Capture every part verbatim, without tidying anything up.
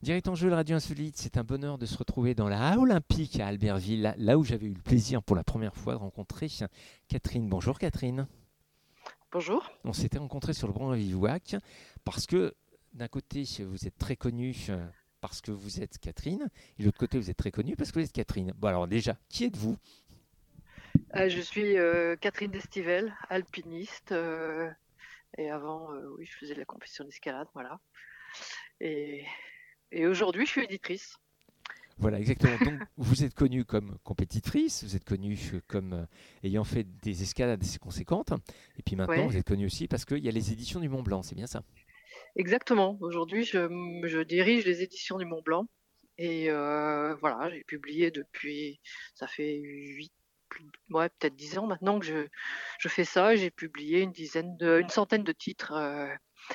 Direct en jeu, le Radio Insolite, c'est un bonheur de se retrouver dans la Olympique à Albertville, là, là où j'avais eu le plaisir pour la première fois de rencontrer Catherine. Bonjour Catherine. Bonjour. On s'était rencontrés sur le Grand Bivouac parce que d'un côté, vous êtes très connue parce que vous êtes Catherine, et de l'autre côté, vous êtes très connue parce que vous êtes Catherine. Bon alors déjà, qui êtes-vous? Euh, je suis euh, Catherine Destivelle, alpiniste. euh, et avant, euh, oui, je faisais de la compétition d'escalade, voilà. Et, et aujourd'hui, je suis éditrice. Voilà, exactement. Donc, vous êtes connue comme compétitrice, vous êtes connue comme euh, ayant fait des escalades assez conséquentes, et puis maintenant, Ouais, vous êtes connue aussi parce qu'il y a les éditions du Mont Blanc, c'est bien ça? exactement. Aujourd'hui, je, je dirige les éditions du Mont Blanc. Et euh, voilà, j'ai publié depuis, ça fait huit, plus, ouais, peut-être dix ans maintenant que je, je fais ça. J'ai publié une dizaine de, une centaine de titres euh,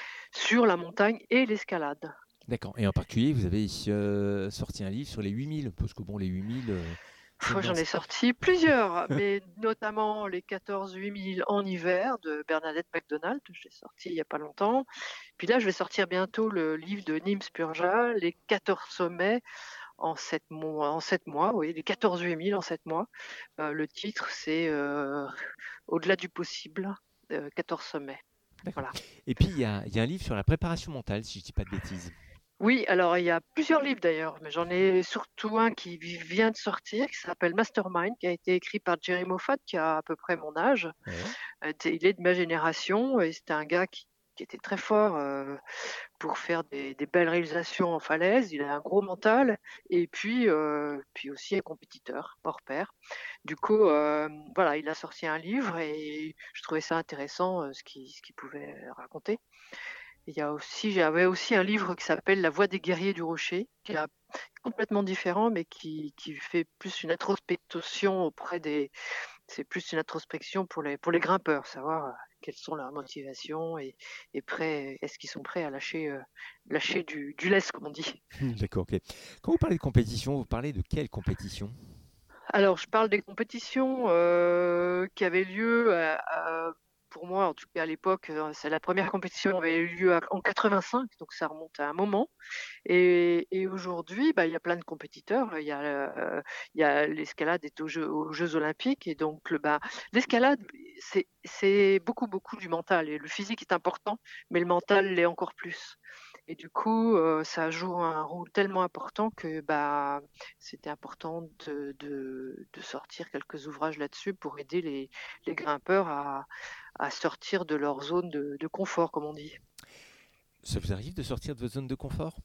sur la montagne et l'escalade. D'accord. Et en particulier, vous avez euh, sorti un livre sur les huit mille, parce que bon, les huit mille, euh, c'est Pff, J'en ai immense. sorti plusieurs, mais notamment les quatorze huit mille en hiver de Bernadette McDonald, je l'ai sorti il n'y a pas longtemps. Puis là, je vais sortir bientôt le livre de Nîmes Spurja, les quatorze sommets en sept mois, en sept mois, oui, les quatorze huit mille en sept mois. Euh, le titre, c'est euh, Au-delà du possible, euh, quatorze sommets. D'accord. Voilà. Et puis, il y a, il y a un livre sur la préparation mentale, si je ne dis pas de bêtises. Oui, alors il y a plusieurs livres d'ailleurs, mais j'en ai surtout un qui vient de sortir, qui s'appelle Mastermind, qui a été écrit par Jerry Moffat, qui a à peu près mon âge. Ouais. Euh, Il est de ma génération et c'était un gars qui, qui était très fort euh, pour faire des, des belles réalisations en falaise. Il a un gros mental et puis, euh, puis aussi un compétiteur hors pair. Du coup, euh, voilà, il a sorti un livre et je trouvais ça intéressant euh, ce qu'il ce qu'il pouvait raconter. Il y a aussi, j'avais aussi un livre qui s'appelle La Voix des guerriers du rocher, qui est complètement différent, mais qui, qui fait plus une introspection auprès des, c'est plus une introspection pour les, pour les grimpeurs, savoir euh, quelles sont leurs motivations et, et prêts, est-ce qu'ils sont prêts à lâcher, euh, lâcher du, du lest, comme on dit. D'accord, ok. Quand vous parlez de compétition, vous parlez de quelle compétition? Alors, je parle des compétitions euh, qui avaient lieu, à- à- pour moi, en tout cas à l'époque, euh, c'est la première compétition avait eu lieu à- en quatre-vingt-cinq, donc ça remonte à un moment. Et, et aujourd'hui, bah, il y a plein de compétiteurs. Il y a, euh, il y a l'escalade est aux Jeux, aux Jeux Olympiques et donc le, bah, l'escalade, c'est, c'est beaucoup beaucoup du mental. Et le physique est important, mais le mental l'est encore plus. Et du coup, euh, ça joue un rôle tellement important que bah, c'était important de, de, de sortir quelques ouvrages là-dessus pour aider les, les grimpeurs à, à sortir de leur zone de, de confort, comme on dit. Ça vous arrive de sortir de votre zone de confort?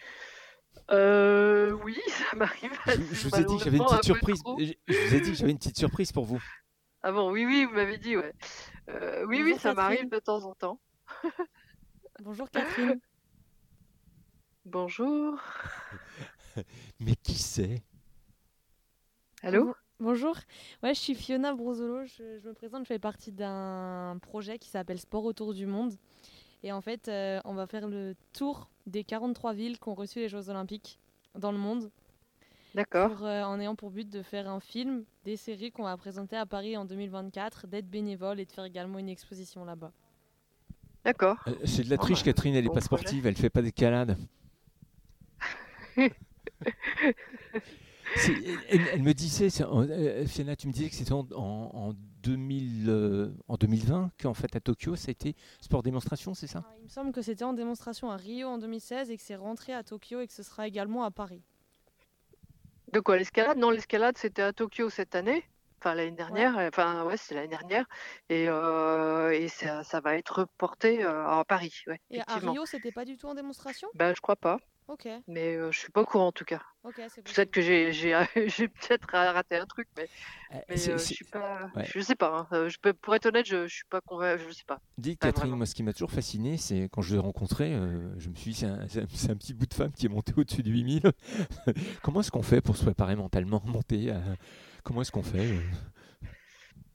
Euh, oui, ça m'arrive je, vous je vous ai dit que j'avais une malheureusement un petite peu surprise. trop. Je, je vous ai dit que j'avais une petite surprise pour vous. Ah bon, oui, oui, vous m'avez dit, ouais. Euh, oui, oui, Bonjour ça m'arrive Catherine. de temps en temps. Bonjour Catherine. Bonjour. Mais qui c'est? Allô? Bon- bonjour. Ouais, je suis Fiona Brozolo. Je, je me présente. Je fais partie d'un projet qui s'appelle Sport autour du monde. Et en fait, euh, on va faire le tour des quarante-trois villes qui ont reçu les Jeux Olympiques dans le monde, D'accord, pour, euh, en ayant pour but de faire un film, des séries qu'on va présenter à Paris en deux mille vingt-quatre, d'être bénévole et de faire également une exposition là-bas. d'accord. Euh, C'est de la Bon, triche, bah, Catherine, elle n'est bon pas projet. sportive, elle fait pas d'escalade. C'est- Elle, elle me disait, c'est- euh, Fiona, tu me disais que c'était en, en- en deux mille, euh, en deux mille vingt qu'en fait à Tokyo, ça a été sport démonstration, c'est ça? Alors, il me semble que c'était en démonstration à Rio en deux mille seize et que c'est rentré à Tokyo et que ce sera également à Paris. De quoi, l'escalade? Non, l'escalade, c'était à Tokyo cette année. Enfin, l'année Ouais. dernière. Enfin, ouais, c'est l'année dernière. Et, euh, et ça, ça va être reporté euh, à Paris, ouais, Et à effectivement. Rio, c'était pas du tout en démonstration? Ben, je crois pas. Ok, Mais euh, je suis pas au courant en tout cas. ok, c'est Peut-être possible. que j'ai j'ai j'ai peut-être raté un truc, mais Euh, mais c'est- euh, je c'est- suis pas, ouais. je sais pas. Hein. Euh, Je peux, pour être honnête, je, je suis pas convaincu. Je sais pas. Dites Pas Catherine, vraiment. moi ce qui m'a toujours fasciné, c'est quand je l'ai rencontré, euh, je me suis dit, c'est un, c'est un- c'est un petit bout de femme qui est monté au-dessus de huit mille. Comment est-ce qu'on fait pour se préparer mentalement, monter à- Comment est-ce qu'on fait euh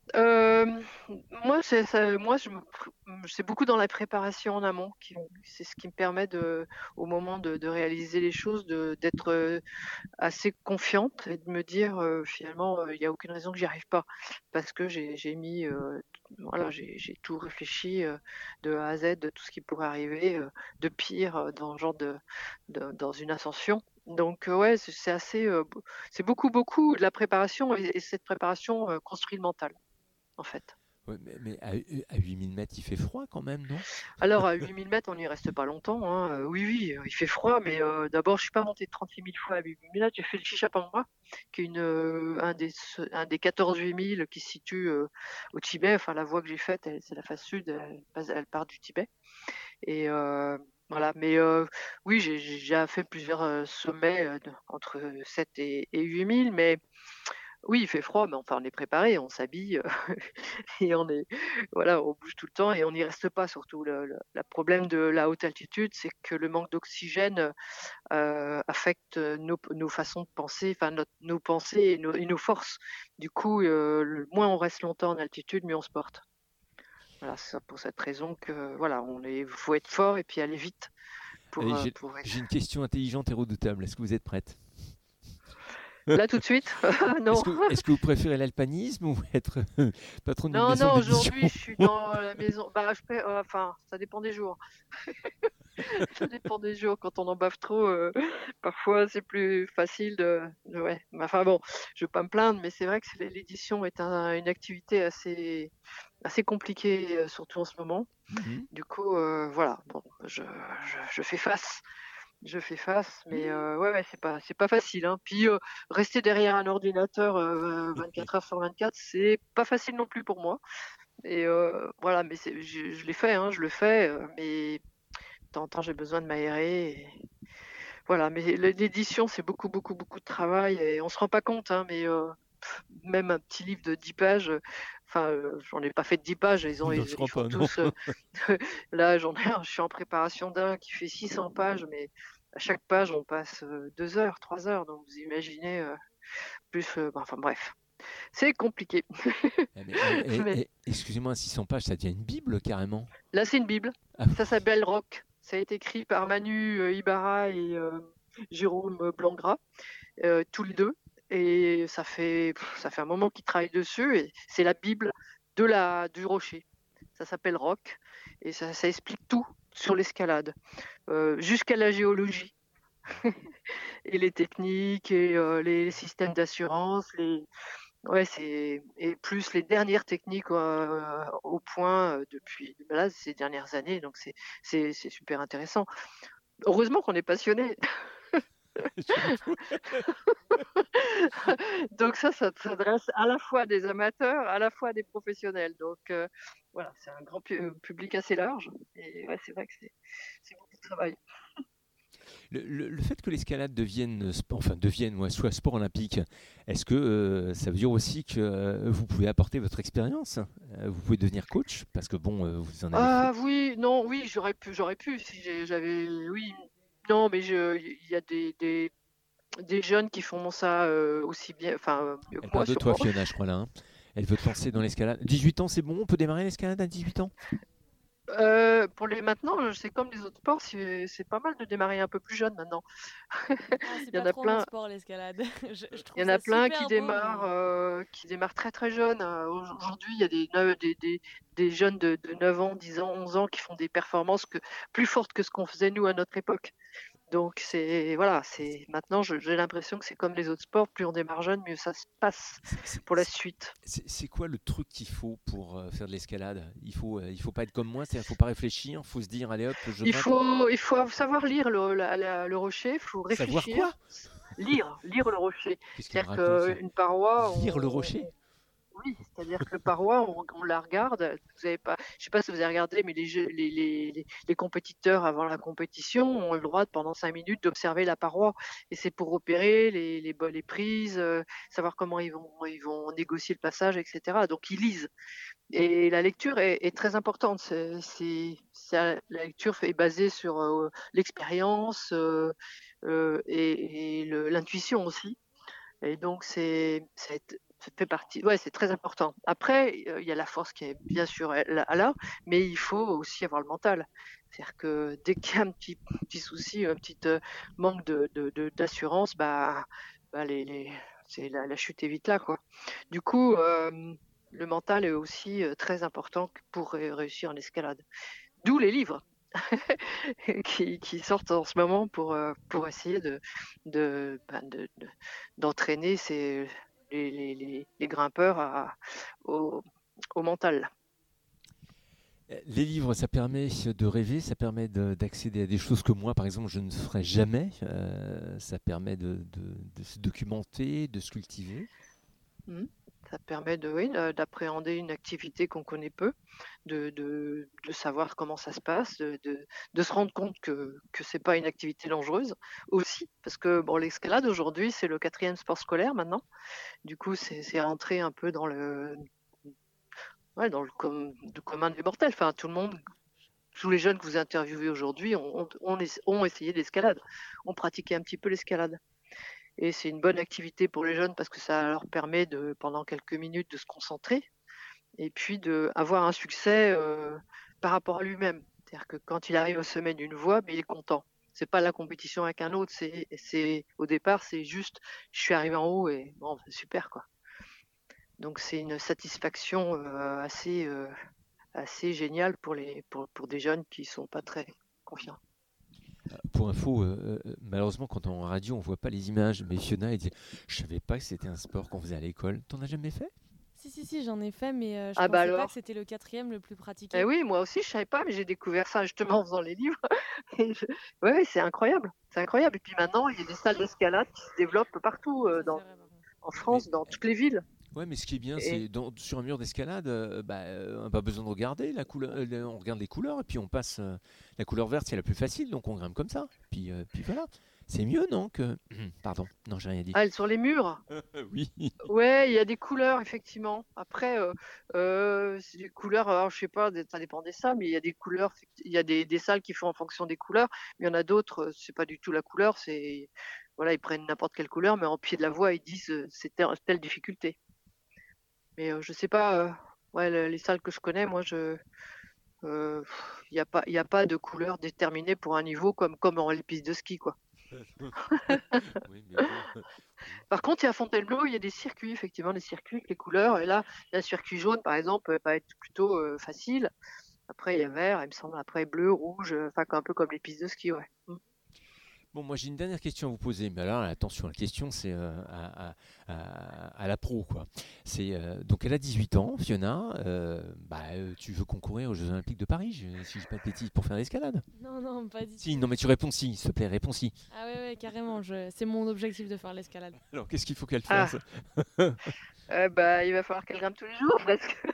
Euh, moi, c'est, ça- moi je me pr- c'est beaucoup dans la préparation en amont. Qui, c'est ce qui me permet, de, au moment de, de réaliser les choses, de, d'être euh, assez confiante et de me dire euh, finalement, euh, il n'y a aucune raison que j'y arrive pas. Parce que j'ai, j'ai mis, euh, voilà, j'ai, j'ai tout réfléchi euh, de A à Z, de tout ce qui pourrait arriver euh, de pire euh, dans le genre de, de- dans une ascension. Donc euh, ouais, c'est c'est assez, euh, beau- c'est beaucoup, beaucoup de la préparation, et, et cette préparation euh, construit le mental, en fait. Ouais, mais, mais à, à huit mille mètres, il fait froid quand même, non? Alors, à huit mille mètres, on n'y reste pas longtemps, hein. Euh, oui, oui, euh, il fait froid, mais euh, d'abord, je suis pas montée trente-huit mille fois à huit mille mètres. J'ai fait le Chichapangma, qui est une, euh, un, des, ce- un des quatorze huit mille qui se situe euh, au Tibet. Enfin, la voie que j'ai faite, elle- c'est la face sud, elle, passe- elle part du Tibet. Et euh, voilà, mais euh, oui, j'ai j'ai déjà fait plusieurs euh, sommets euh, de- entre sept et, et huit mille, mais oui, il fait froid, mais enfin, on est préparé, on s'habille et on est, voilà, on bouge tout le temps et on n'y reste pas. Surtout, le, le- le problème de la haute altitude, c'est que le manque d'oxygène euh, affecte nos, nos façons de penser, enfin notre- nos pensées et nos, et nos forces. Du coup, euh, le moins on reste longtemps en altitude, mieux on se porte. Voilà, c'est pour cette raison que voilà, on est, faut être fort et puis aller vite pour, Allez, euh, j'ai pour être. j'ai une question intelligente et redoutable. Est-ce que vous êtes prête? Là tout de suite, Est-ce non. que, est-ce que vous préférez l'alpinisme ou être patron d'une Non, maison non, d'édition? aujourd'hui je suis dans la maison. Bah, je fais- euh, enfin, ça dépend des jours. Ça dépend des jours. Quand on en bave trop, euh, parfois c'est plus facile de, de- ouais. Mais enfin bon, je veux pas me plaindre, mais c'est vrai que c'est- l'édition est un- une activité assez, assez compliquée, euh, surtout en ce moment. Mhm. Du coup, euh, voilà, bon, je, je, je fais face. Je fais face, mais euh, ouais, ouais, c'est pas, c'est pas facile, hein. Puis euh, rester derrière un ordinateur euh, vingt-quatre heures sur vingt-quatre, c'est pas facile non plus pour moi. Et euh, voilà, mais c'est, je, je l'ai fait, hein, je le fais, euh, mais de temps en temps j'ai besoin de m'aérer. Et voilà, mais l'édition c'est beaucoup, beaucoup, beaucoup de travail et on se rend pas compte, hein, mais euh, même un petit livre de dix pages, euh, enfin, euh, j'en ai pas fait de dix pages, ils ont, Non, ils, je ils crois font pas, non. tous. euh, là, j'en ai, un, je suis en préparation d'un qui fait six cents pages, mais à chaque page on passe euh, deux heures, trois heures, donc vous imaginez, euh, plus, euh, bah, enfin bref, c'est compliqué. Eh, mais, eh, eh, Mais eh, excusez-moi, six cents pages, ça devient une Bible carrément. là, c'est une Bible. Ah Ça oui. s'appelle Rock. Ça a été écrit par Manu euh, Ibarra et euh, Jérôme Blangras, euh, tous les deux. Et ça fait, ça fait un moment qu'ils travaillent dessus. Et c'est la Bible de la, du rocher. Ça s'appelle Rock. Et ça, ça explique tout sur l'escalade, euh, jusqu'à la géologie. Et les techniques, et euh, les systèmes d'assurance, les, ouais, c'est et plus les dernières techniques euh, au point euh, depuis là, ces dernières années. Donc c'est c'est c'est super intéressant. Heureusement qu'on est passionné. Je me fous. Donc ça, ça s'adresse à la fois à des amateurs, à la fois à des professionnels. Donc euh, voilà, c'est un grand pu- public assez large. Et ouais, c'est vrai que c'est c'est beaucoup de travail. Le, le- le fait que l'escalade devienne, sport, enfin devienne, ouais, soit sport olympique, est-ce que euh, ça veut dire aussi que euh, vous pouvez apporter votre expérience? Euh, Vous pouvez devenir coach? Parce que bon, euh, vous en avez fait. Ah oui, non, oui, j'aurais pu, j'aurais pu si j'ai- j'avais, oui, non, mais je, il y a des, des, des jeunes qui font ça euh, aussi bien, enfin euh, mieux que Elle moi parle de toi, sûrement. Fiona, je crois là, hein. Elle veut te lancer dans l'escalade. dix-huit ans, c'est bon? On peut démarrer l'escalade à dix-huit ans? Euh, pour les maintenant, c'est comme les autres sports, c'est c'est pas mal de démarrer un peu plus jeune maintenant. Ah, c'est Il y en pas a trop mon plein, sport, l'escalade. Je, je il y trouve en a ça plein qui super beau, démarrent, mais euh, qui démarrent très très jeunes. Euh, Aujourd'hui, il y a des, neu- des, des, des jeunes de, de neuf ans, dix ans, onze ans qui font des performances que, plus fortes que ce qu'on faisait nous à notre époque. Donc c'est voilà, c'est maintenant je- j'ai l'impression que c'est comme les autres sports, plus on démarre jeune, mieux ça se passe C'est c'est- pour la suite. c'est- c'est quoi le truc qu'il faut pour euh, faire de l'escalade? Il faut, euh, il faut pas être comme moi, c'est-à-dire qu'il faut pas réfléchir, il faut se dire, allez hop, je Il grimpe. faut il faut savoir lire le, la- la- le rocher, il faut Savoir quoi? réfléchir, lire lire le rocher. Qu'est-ce qu'il me C'est-à-dire raconte là? qu'une paroi, Lire le on, rocher? oui, c'est-à-dire que le paroi, on, on la regarde. Vous avez pas, je sais pas si vous avez regardé, mais les, jeux- les, les, les- les compétiteurs avant la compétition ont le droit de, pendant cinq minutes d'observer la paroi. Et c'est pour repérer les, les, bo- les prises, euh, savoir comment ils vont, ils vont négocier le passage, et cetera. Donc ils lisent. Et la lecture est, est très importante. C'est, c'est, ça- la lecture est basée sur euh, l'expérience euh, euh, et, et le- l'intuition aussi. Et donc, c'est, c'est ça fait partie. Ouais, c'est très important. Après, euh, il y a la force qui est bien sûr là, là, mais il faut aussi avoir le mental. C'est-à-dire que dès qu'il y a un petit, petit souci, un petit euh, manque de, de- de- d'assurance, bah, bah les, les- c'est la, la chute est vite là, quoi. Du coup, euh, le mental est aussi euh, très important pour ré- réussir en escalade. D'où les livres qui, qui sortent en ce moment pour, euh, pour essayer de, de, ben, de- de- d'entraîner ces, les, les- les- les grimpeurs à- au, au mental. Euh, Les livres, ça permet de rêver, ça permet de- d'accéder à des choses que moi, par exemple, je ne ferais jamais. Euh, ça permet de, de- de se documenter, de se cultiver. Mhm. Ça permet de, oui, de- d'appréhender une activité qu'on connaît peu, de, de, de savoir comment ça se passe, de, de, de se rendre compte que que c'est pas une activité dangereuse aussi, parce que bon, l'escalade aujourd'hui c'est le quatrième sport scolaire maintenant. Du coup, c'est c'est rentré un peu dans le ouais, dans le, com- le commun des mortels. Enfin, tout le monde, tous les jeunes que vous interviewez aujourd'hui ont, ont, ont ess- ont essayé l'escalade, ont pratiqué un petit peu l'escalade. Et c'est une bonne activité pour les jeunes parce que ça leur permet de, pendant quelques minutes, de se concentrer et puis d'avoir un succès euh, par rapport à lui-même. C'est-à-dire que quand il arrive au sommet d'une voie, mais il est content. C'est pas la compétition avec un autre, c'est, c'est au départ, c'est juste, je suis arrivé en haut et bon, c'est super quoi. Donc c'est une satisfaction euh, assez euh, assez géniale pour les pour, pour des jeunes qui sont pas très confiants. Pour info, euh, euh, malheureusement, quand on est en radio, on voit pas les images. Mais Fiona, elle dit, je savais pas que c'était un sport qu'on faisait à l'école. T'en as jamais fait? Si, si, si, j'en ai fait, mais euh, je Ah bah pensais pas que alors, c'était le quatrième le plus eh pratiqué. oui, moi aussi je savais pas, mais j'ai découvert ça justement en faisant les livres. Et je- Ouais, ouais, c'est incroyable, c'est incroyable. Et puis maintenant, il y a des salles d'escalade qui se développent partout euh, Ça, c'est dans, vrai, par contre. en Ouais, mais France, dans toutes les villes. ouais, mais ce qui est bien, Et c'est dans- sur un mur d'escalade, euh, bah, euh, on n'a pas besoin de regarder la couleur. euh, le- on regarde les couleurs et puis on passe. euh, la couleur verte, c'est la plus facile, donc on grimpe comme ça. Puis, euh, puis voilà. C'est mieux, non que... Pardon, non, j'ai rien dit. ah, elles sur les murs. Oui. Ouais, il y a des couleurs effectivement. Après, euh, euh, c'est des couleurs. Alors, je sais pas, ça dépend des salles, mais il y a des couleurs. Il y a des, des salles qui font en fonction des couleurs. Mais il y en a d'autres, euh, c'est pas du tout la couleur. C'est voilà, ils prennent n'importe quelle couleur, mais en pied de la voie, ils disent euh, c'est telle, telle difficulté. Mais euh, je sais pas. euh, ouais, le- les salles que je connais, moi, je, euh, il y a pas, il y a pas de couleur déterminée pour un niveau comme comme en les pistes de ski, quoi. Oui, mais bon. Par contre, il y a Fontainebleau, il y a des circuits, effectivement, des circuits avec les couleurs. Et là, un circuit jaune, par exemple, va être plutôt euh, facile. Après, il y a vert, il me semble. Après, bleu, rouge, euh, enfin, un peu comme les pistes de ski, ouais. Mm. Bon, moi j'ai une dernière question à vous poser, mais alors attention, la question c'est euh, à, à- à- à la pro quoi. C'est euh, donc elle a dix-huit ans, Fiona. euh, bah, euh, tu veux concourir aux Jeux Olympiques de Paris, je- si je dis pas de bêtises, pour faire l'escalade. Non, non, pas du Si, tout. non mais tu réponds si, s'il te plaît, réponds si. Ah ouais, ouais, carrément, je... c'est mon objectif de faire l'escalade. Alors qu'est-ce qu'il faut qu'elle Ah, fasse? euh, bah, il va falloir qu'elle grimpe tous les jours, parce que...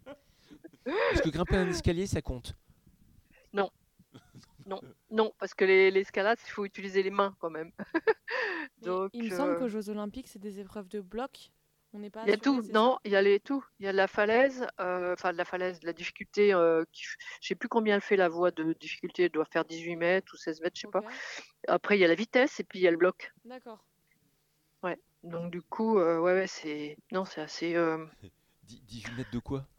Est-ce que grimper un escalier ça compte? Non, non, non, parce que les- l'escalade, il faut utiliser les mains quand même. Mais Donc, il me semble euh, qu'aux Jeux Olympiques, c'est des épreuves de bloc. On n'est pas il y a assuré, tout. c'est ça? Non, il y a les tout. Il y a de la falaise, euh, enfin de la falaise, de la difficulté. Euh, qui f- je sais plus combien elle fait la voie de difficulté. Elle doit faire dix-huit mètres ou seize mètres, je sais Ok, pas. Après, il y a la vitesse et puis il y a le bloc. d'accord. Ouais. Donc du coup, euh, ouais, ouais, c'est non, c'est assez euh, Dix- dix-huit mètres de quoi?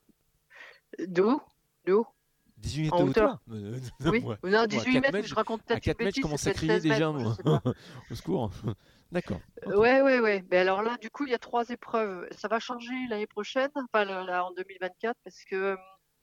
de haut, de haut, dix-huit mètres en de hauteur. hauteur? Euh, Oui. moi, Non, moi, à dix-huit quatre mètres, mais mètres, je je- raconte à peut-être une quatre mètres, je bêtise, c'est commence à peut-être crier seize mètres, déjà, moi, je moi. sais pas. Au secours. D'accord. Ok. Ouais, ouais, ouais. Mais alors là, du coup, il y a trois épreuves. Ça va changer l'année prochaine, enfin là, là, en deux mille vingt-quatre, parce que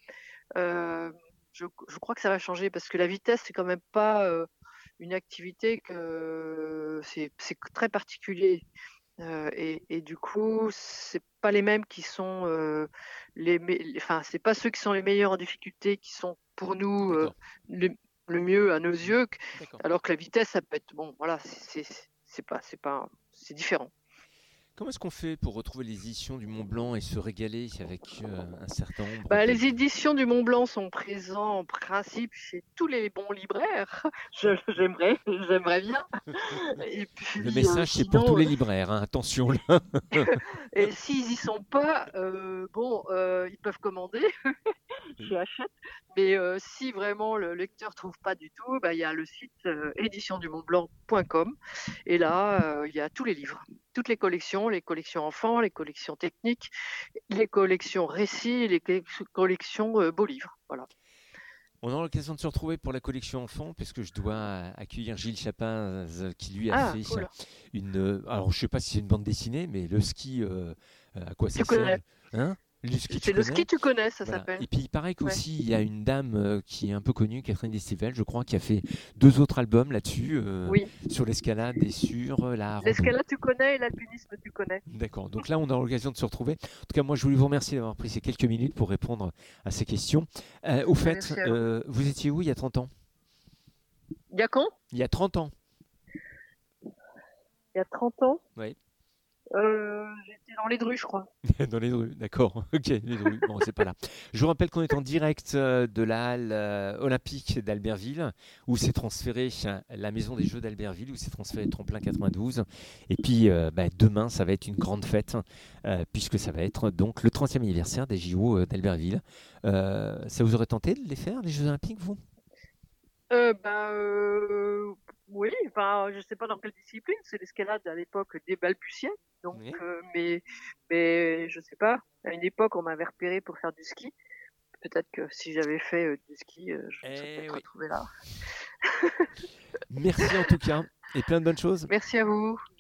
euh, je, je crois que ça va changer parce que la vitesse, c'est quand même pas euh, une activité que c'est c'est très particulier. Euh, et, et du coup, c'est pas les mêmes qui sont euh, les, me- les- enfin, c'est pas ceux qui sont les meilleurs en difficulté qui sont pour nous euh, D'accord. le, le mieux à nos yeux, que- D'accord. alors que la vitesse, ça peut être bon. Voilà, c'est c'est c'est pas c'est pas c'est différent. Comment est-ce qu'on fait pour retrouver les éditions du Mont Blanc et se régaler avec euh, un certain nombre Bah, de... les éditions du Mont Blanc sont présentes en principe chez tous les bons libraires. Je- J'aimerais, j'aimerais bien. Et puis, Le euh, message, c'est pour tous sinon, les libraires, hein, attention là. et s'ils y sont pas, euh, bon, euh, ils peuvent commander. tu achètes. Mais euh, si vraiment le lecteur trouve pas du tout, bah, il y a le site euh, édition du mont blanc point com et là euh, il y a tous les livres, toutes les collections, les collections enfants, les collections techniques, les collections récits, les collections euh, beaux livres. Voilà. On aura l'occasion de se retrouver pour la collection enfant, puisque je dois accueillir Gilles Chapin, euh, qui lui a Ah, fait cool. une. euh, Alors, je sais pas si c'est une bande dessinée, mais le ski, euh, euh, à quoi ça Tu connais. sert? Hein? Le ski, tu C'est le connais? ski, tu connais, ça Voilà. s'appelle. Et puis il paraît Ouais. qu'aussi il y a une dame euh, qui est un peu connue, Catherine Destivelle, je crois, qui a fait deux autres albums là-dessus, euh, Oui. sur l'escalade et sur euh, la rando. L'escalade, tu connais, et l'alpinisme, tu connais. D'accord. Donc là, on a l'occasion de se retrouver. En tout cas, moi, je voulais vous remercier d'avoir pris ces quelques minutes pour répondre à ces questions. Euh, au fait, Merci à vous. euh, vous étiez où il y a trente ans? Il y a quand? Il y a trente ans. Il y a trente ans? Oui. Euh, J'étais dans les Drues, je crois. Dans les Drues, d'accord. Ok, les Drues. Bon, c'est pas là. Je vous rappelle qu'on est en direct euh, de la halle euh, olympique d'Albertville, où s'est transféré euh, la maison des Jeux d'Albertville, où s'est transféré le Tremplin quatre-vingt-douze. Et puis euh, bah, demain, ça va être une grande fête, euh, puisque ça va être donc le trentième anniversaire des J O euh, d'Albertville. Euh, ça vous aurait tenté de les faire, les Jeux olympiques, vous? Euh, ben, euh, oui, enfin, je sais pas dans quelle discipline, c'est l'escalade à l'époque des balbutiait. Donc, Oui. euh, mais, mais je sais pas. À une époque, on m'avait repéré pour faire du ski. Peut-être que si j'avais fait euh, du ski, euh, je me serais Eh peut-être oui. retrouvée là. Merci en tout cas, et plein de bonnes choses. Merci à vous.